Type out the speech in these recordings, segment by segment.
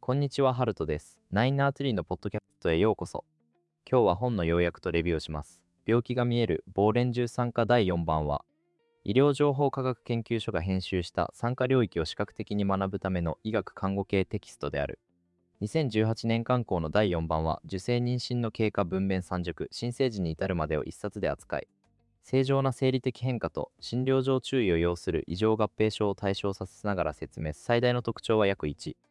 こんにちは、ハルトです。ナインナーツリーのポッドキャストへようこそ。今日は本の要約とレビューをします。病気が見える亡霊獣酸化第4番は、医療情報科学研究所が編集した酸化領域を視覚的に学ぶための医学看護系テキストである。2018年刊行の第4番は、受精妊娠の経過分娩産熟、新生児に至るまでを一冊で扱い、正常な生理的変化と診療上注意を要する異常合併症を対象させながら説明。最大の特徴は約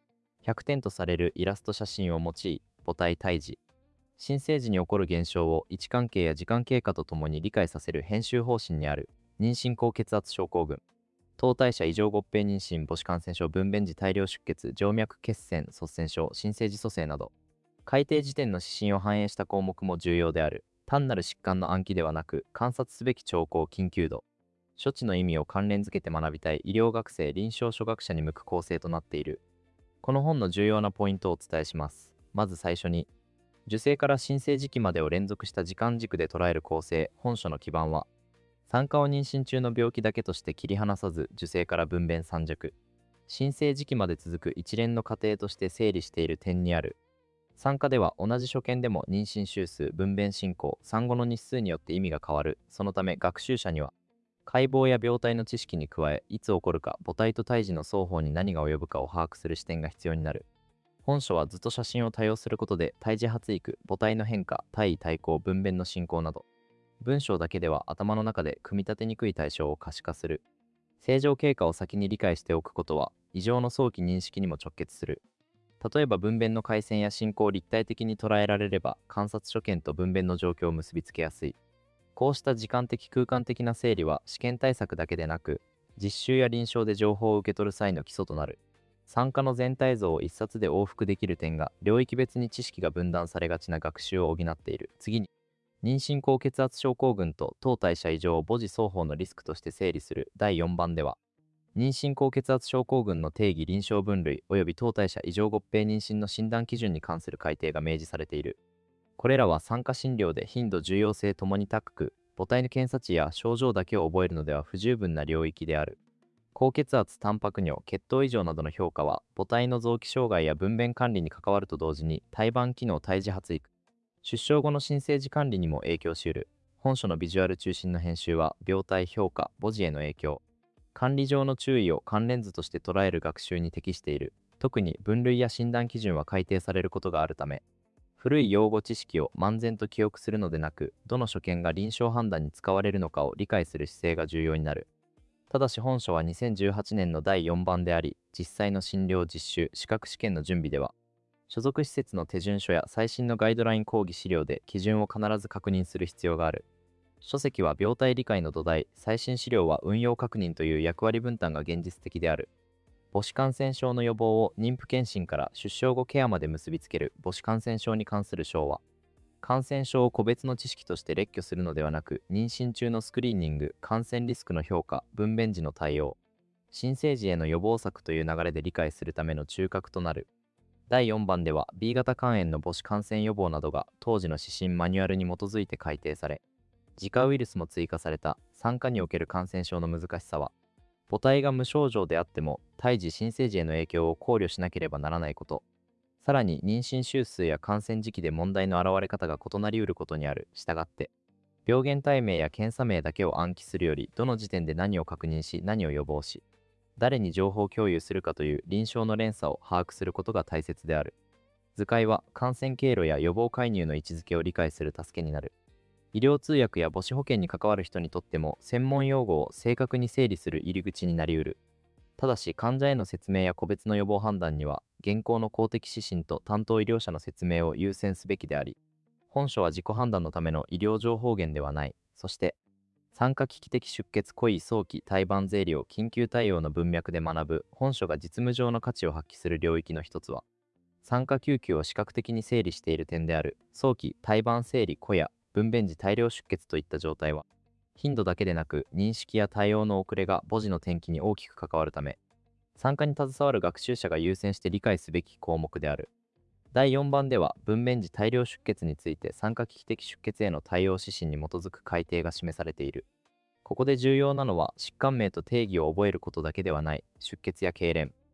100点とされるイラスト写真を用い、母体胎児、新生児に起こる現象を位置関係や時間経過とともに理解させる編集方針にある。妊娠高血圧症候群、糖代謝異常合併妊娠、母子感染症、分娩時大量出血、静脈血栓率先症、新生児蘇生など、改定時点の指針を反映した項目も重要である。単なる疾患の暗記ではなく、観察すべき兆候、緊急度、処置の意味を関連づけて学びたい医療学生、臨床初学者に向く構成となっている。この本の重要なポイントをお伝えします。まず最初に、受精から新生時期までを連続した時間軸で捉える構成。本書の基盤は、産科を妊娠中の病気だけとして切り離さず、受精から分娩産熟、新生時期まで続く一連の過程として整理している点にある。産科では同じ所見でも妊娠週数、分娩進行、産後の日数によって意味が変わる。そのため学習者には、解剖や病態の知識に加え、いつ起こるか、母体と胎児の双方に何が及ぶかを把握する視点が必要になる。本書は図と写真を多用することで、胎児発育、母体の変化、体位対抗、分娩の進行など、文章だけでは頭の中で組み立てにくい対象を可視化する。正常経過を先に理解しておくことは、異常の早期認識にも直結する。例えば分娩の回線や進行を立体的に捉えられれば、観察所見と分娩の状況を結びつけやすい。こうした時間的空間的な整理は試験対策だけでなく、実習や臨床で情報を受け取る際の基礎となる。産科の全体像を一冊で往復できる点が、領域別に知識が分断されがちな学習を補っている。次に、妊娠高血圧症候群と糖代謝異常を母児双方のリスクとして整理する。第4番では、妊娠高血圧症候群の定義、臨床分類及び糖代謝異常合併妊娠の診断基準に関する改定が明示されている。これらは産科診療で頻度、重要性ともに高く、母体の検査値や症状だけを覚えるのでは不十分な領域である。高血圧、タンパク尿、血糖異常などの評価は、母体の臓器障害や分娩管理に関わると同時に、胎盤機能、胎児発育、出生後の新生児管理にも影響し得る。本書のビジュアル中心の編集は、病態評価、母児への影響、管理上の注意を関連図として捉える学習に適している。特に分類や診断基準は改定されることがあるため、古い用語知識を漫然と記憶するのでなく、どの所見が臨床判断に使われるのかを理解する姿勢が重要になる。ただし本書は2018年の第4版であり、実際の診療実習、資格試験の準備では、所属施設の手順書や最新のガイドライン講義資料で基準を必ず確認する必要がある。書籍は病態理解の土台、最新資料は運用確認という役割分担が現実的である。母子感染症の予防を妊婦検診から出生後ケアまで結びつける母子感染症に関する章は、感染症を個別の知識として列挙するのではなく、妊娠中のスクリーニング、感染リスクの評価、分娩時の対応、新生児への予防策という流れで理解するための中核となる。第4番では B 型肝炎の母子感染予防などが当時の指針マニュアルに基づいて改定され、自家ウイルスも追加された。産科における感染症の難しさは、母体が無症状であっても胎児新生児への影響を考慮しなければならないこと、さらに妊娠週数や感染時期で問題の現れ方が異なりうることにある。したがって病原体名や検査名だけを暗記するより、どの時点で何を確認し何を予防し、誰に情報共有するかという臨床の連鎖を把握することが大切である。図解は感染経路や予防介入の位置づけを理解する助けになる。医療通訳や母子保健に関わる人にとっても、専門用語を正確に整理する入り口になりうる。ただし患者への説明や個別の予防判断には、現行の公的指針と担当医療者の説明を優先すべきであり、本書は自己判断のための医療情報源ではない。そして、産科危機的出血、故意早期胎盤ゼリを緊急対応の文脈で学ぶ。本書が実務上の価値を発揮する領域の一つは、産科救急を視覚的に整理している点である。早期胎盤整理、故や分娩時大量出血といった状態は、頻度だけでなく認識や対応の遅れが母児の転機に大きく関わるため、産科に携わる学習者が優先して理解すべき項目である。第4番では分娩時大量出血について産科危機的出血への対応指針に基づく改定が示されている。ここで重要なのは疾患名と定義を覚えることだけではない。出血や痙攣、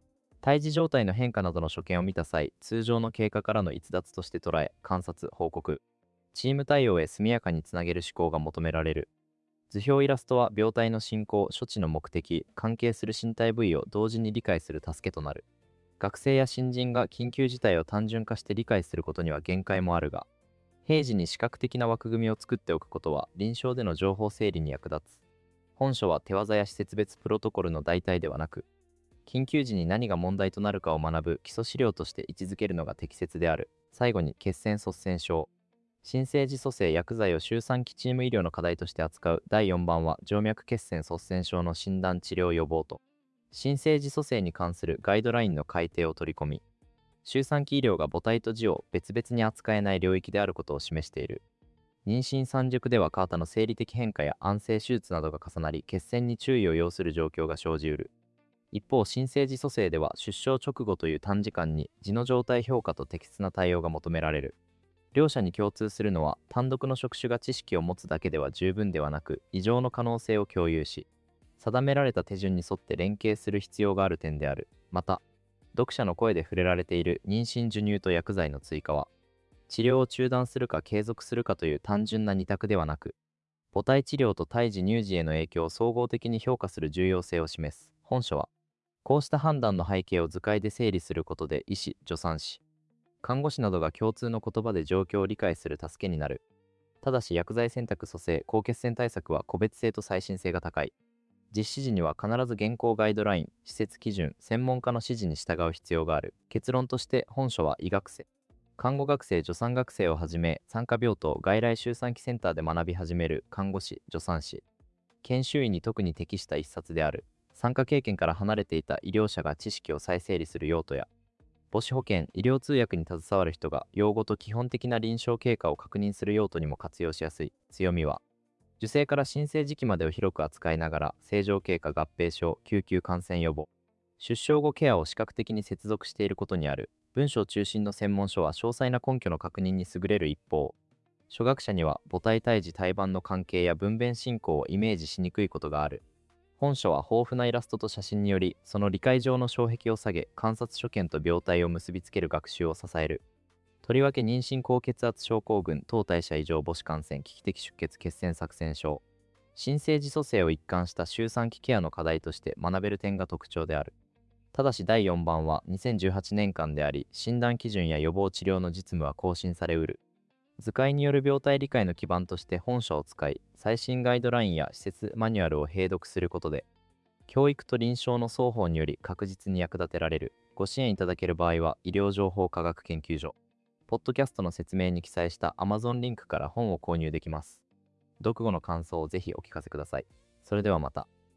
胎児状態の変化などの所見を見た際、通常の経過からの逸脱として捉え、観察、報告、チーム対応へ速やかにつなげる思考が求められる。図表イラストは病態の進行、処置の目的、関係する身体部位を同時に理解する助けとなる。学生や新人が緊急事態を単純化して理解することには限界もあるが、平時に視覚的な枠組みを作っておくことは臨床での情報整理に役立つ。本書は手技や施設別プロトコルの代替ではなく、緊急時に何が問題となるかを学ぶ基礎資料として位置づけるのが適切である。最後に血栓塞栓症。新生児蘇生薬剤を周産期チーム医療の課題として扱う第4番は静脈血栓塞栓症の診断治療予防と新生児蘇生に関するガイドラインの改定を取り込み、周産期医療が母体と児を別々に扱えない領域であることを示している。妊娠三熟ではカータの生理的変化や安静手術などが重なり血栓に注意を要する状況が生じうる。一方、新生児蘇生では出生直後という短時間に児の状態評価と適切な対応が求められる。両者に共通するのは、単独の職種が知識を持つだけでは十分ではなく、異常の可能性を共有し、定められた手順に沿って連携する必要がある点である。また、読者の声で触れられている妊娠授乳と薬剤の追加は、治療を中断するか継続するかという単純な二択ではなく、母体治療と胎児乳児への影響を総合的に評価する重要性を示す。本書は、こうした判断の背景を図解で整理することで医師、助産師、看護師などが共通の言葉で状況を理解する助けになる。ただし薬剤選択蘇生、高血栓対策は個別性と最新性が高い。実施時には必ず現行ガイドライン、施設基準、専門家の指示に従う必要がある。結論として本書は医学生、看護学生、助産学生をはじめ産科病棟、外来周産期センターで学び始める看護師、助産師、研修医に特に適した一冊である。産科経験から離れていた医療者が知識を再整理する用途や、母子保健、医療通訳に携わる人が用語と基本的な臨床経過を確認する用途にも活用しやすい。強みは、受精から新生時期までを広く扱いながら、正常経過合併症、救急感染予防、出生後ケアを視覚的に接続していることにある。文章中心の専門書は詳細な根拠の確認に優れる一方、初学者には母体胎児胎盤の関係や分娩進行をイメージしにくいことがある。本書は豊富なイラストと写真により、その理解上の障壁を下げ、観察所見と病態を結びつける学習を支える。とりわけ妊娠高血圧症候群、糖代謝異常母子感染、危機的出血血栓錯栓症、新生児蘇生を一貫した周産期ケアの課題として学べる点が特徴である。ただし第4番は2018年間であり、診断基準や予防治療の実務は更新されうる。図解による病態理解の基盤として本書を使い、最新ガイドラインや施設マニュアルを併読することで、教育と臨床の双方により確実に役立てられる。ご支援いただける場合は、医療情報科学研究所、ポッドキャストの説明に記載した Amazon リンクから本を購入できます。読後の感想をぜひお聞かせください。それではまた。